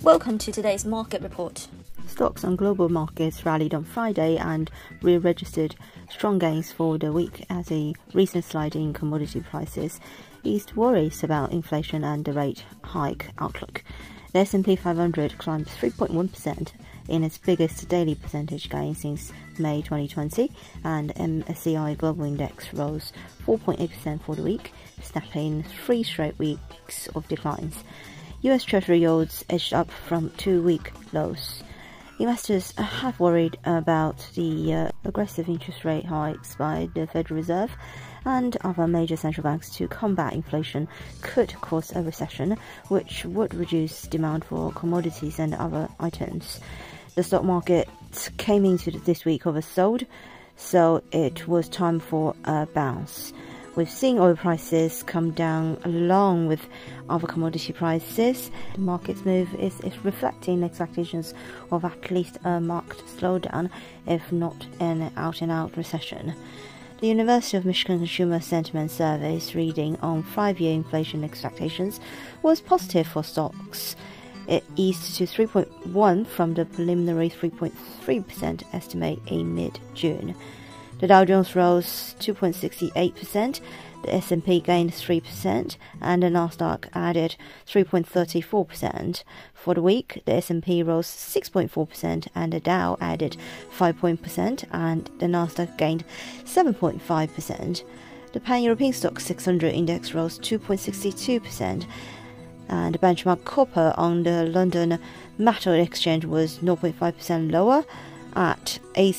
Welcome to today's market report. Stocks on global markets rallied on Friday and re-registered strong gains for the week as a recent slide in commodity prices eased worries about inflation and the rate hike outlook. The S&P 500 climbed 3.1% in its biggest daily percentage gain since May 2020, and MSCI Global Index rose 4.8% for the week, snapping 3 straight weeks of declines. US Treasury yields edged up from 2-week lows. Investors have worried about the aggressive interest rate hikes by the Federal Reserve and other major central banks to combat inflation could cause a recession, which would reduce demand for commodities and other items. The stock market came into this week oversold, so it was time for a bounce. We've seen oil prices come down along with other commodity prices. The market's move is reflecting expectations of at least a marked slowdown, if not an out-and-out recession. The University of Michigan Consumer Sentiment Survey's reading on 5-year inflation expectations was positive for stocks. It eased to 3.1 from the preliminary 3.3% estimate in mid-June. The Dow Jones rose 2.68%, the S&P gained 3%, and the Nasdaq added 3.34%. For the week, the S&P rose 6.4%, and the Dow added 5%, and the Nasdaq gained 7.5%. The Pan-European Stoxx 600 index rose 2.62%, and the benchmark copper on the London Metal Exchange was 0.5% lower, at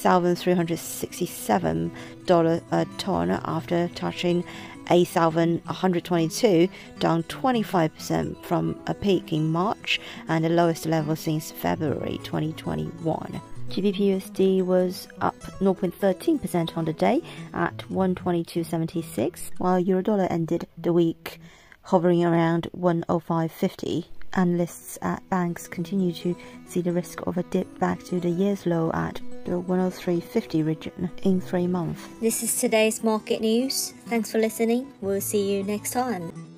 $8,367 a ton after touching $8,122, down 25% from a peak in March and the lowest level since February 2021. GBP/USD was up 0.13% on the day at 122.76, while Eurodollar ended the week hovering around 105.50. Analysts at banks continue to see the risk of a dip back to the year's low at the 103.50 region in 3 months. This is today's market news. Thanks for listening. We'll see you next time.